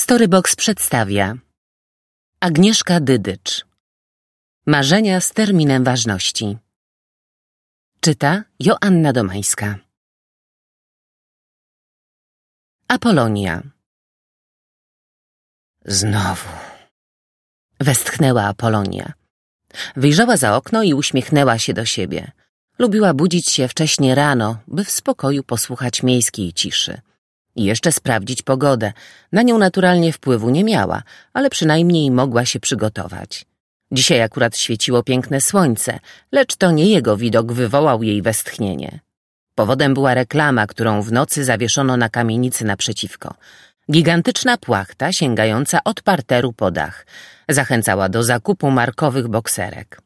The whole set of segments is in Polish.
Storybox przedstawia Agnieszka Dydycz. Marzenia z terminem ważności. Czyta Joanna Domańska. Apolonia. Znowu. Westchnęła Apolonia. Wyjrzała za okno i uśmiechnęła się do siebie. Lubiła budzić się wcześnie rano, by w spokoju posłuchać miejskiej ciszy. I jeszcze sprawdzić pogodę. Na nią naturalnie wpływu nie miała, ale przynajmniej mogła się przygotować. Dzisiaj akurat świeciło piękne słońce, lecz to nie jego widok wywołał jej westchnienie. Powodem była reklama, którą w nocy zawieszono na kamienicy naprzeciwko. Gigantyczna płachta sięgająca od parteru po dach. Zachęcała do zakupu markowych bokserek.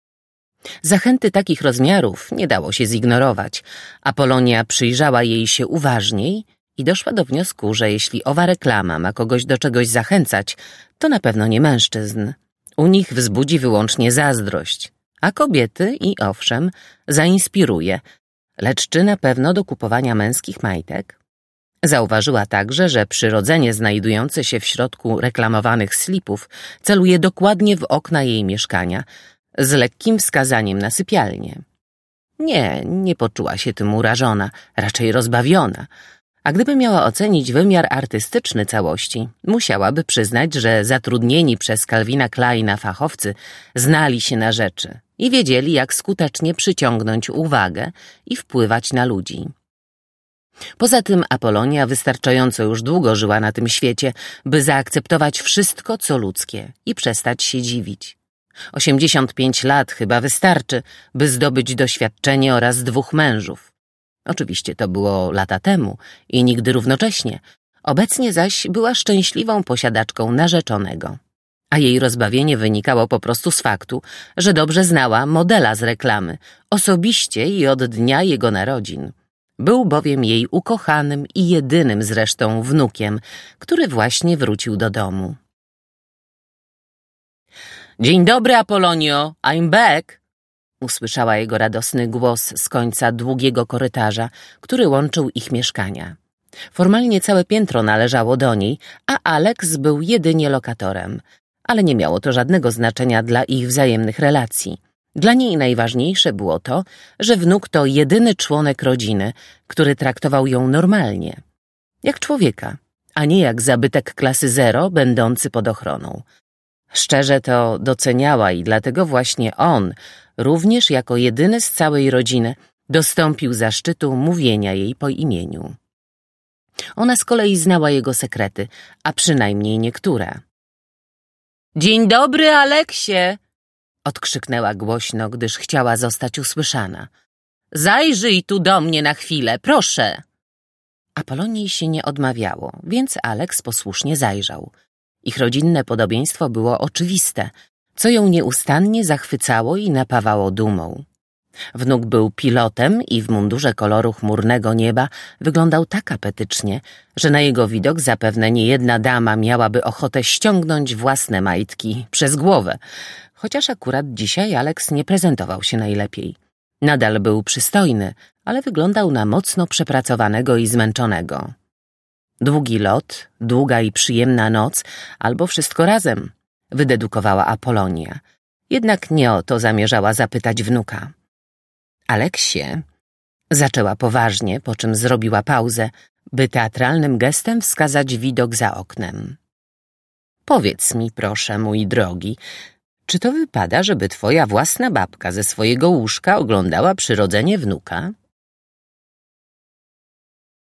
Zachęty takich rozmiarów nie dało się zignorować. Apolonia przyjrzała jej się uważniej i doszła do wniosku, że jeśli owa reklama ma kogoś do czegoś zachęcać, to na pewno nie mężczyzn. U nich wzbudzi wyłącznie zazdrość, a kobiety, i owszem, zainspiruje, lecz czy na pewno do kupowania męskich majtek? Zauważyła także, że przyrodzenie znajdujące się w środku reklamowanych slipów celuje dokładnie w okna jej mieszkania, z lekkim wskazaniem na sypialnię. Nie poczuła się tym urażona, raczej rozbawiona. A gdyby miała ocenić wymiar artystyczny całości, musiałaby przyznać, że zatrudnieni przez Calvina Kleina fachowcy znali się na rzeczy i wiedzieli, jak skutecznie przyciągnąć uwagę i wpływać na ludzi. Poza tym Apolonia wystarczająco już długo żyła na tym świecie, by zaakceptować wszystko, co ludzkie i przestać się dziwić. 85 lat chyba wystarczy, by zdobyć doświadczenie oraz 2 mężów. Oczywiście to było lata temu i nigdy równocześnie. Obecnie zaś była szczęśliwą posiadaczką narzeczonego. A jej rozbawienie wynikało po prostu z faktu, że dobrze znała modela z reklamy, osobiście i od dnia jego narodzin. Był bowiem jej ukochanym i jedynym zresztą wnukiem, który właśnie wrócił do domu. Dzień dobry, Apolonio, I'm back! Usłyszała jego radosny głos z końca długiego korytarza, który łączył ich mieszkania. Formalnie całe piętro należało do niej, a Alex był jedynie lokatorem, ale nie miało to żadnego znaczenia dla ich wzajemnych relacji. Dla niej najważniejsze było to, że wnuk to jedyny członek rodziny, który traktował ją normalnie, jak człowieka, a nie jak zabytek klasy 0 będący pod ochroną. Szczerze to doceniała i dlatego właśnie on, również jako jedyny z całej rodziny, dostąpił zaszczytu mówienia jej po imieniu. Ona z kolei znała jego sekrety, a przynajmniej niektóre. Dzień dobry, Aleksie! Odkrzyknęła głośno, gdyż chciała zostać usłyszana. Zajrzyj tu do mnie na chwilę, proszę! Apolonii się nie odmawiało, więc Alex posłusznie zajrzał. Ich rodzinne podobieństwo było oczywiste, co ją nieustannie zachwycało i napawało dumą. Wnuk był pilotem i w mundurze koloru chmurnego nieba wyglądał tak apetycznie, że na jego widok zapewne niejedna dama miałaby ochotę ściągnąć własne majtki przez głowę, chociaż akurat dzisiaj Alex nie prezentował się najlepiej. Nadal był przystojny, ale wyglądał na mocno przepracowanego i zmęczonego. Długi lot, długa i przyjemna noc, albo wszystko razem, wydedukowała Apolonia. Jednak nie o to zamierzała zapytać wnuka. Aleksie, zaczęła poważnie, po czym zrobiła pauzę, by teatralnym gestem wskazać widok za oknem. Powiedz mi, proszę, mój drogi, czy to wypada, żeby twoja własna babka ze swojego łóżka oglądała przyrodzenie wnuka?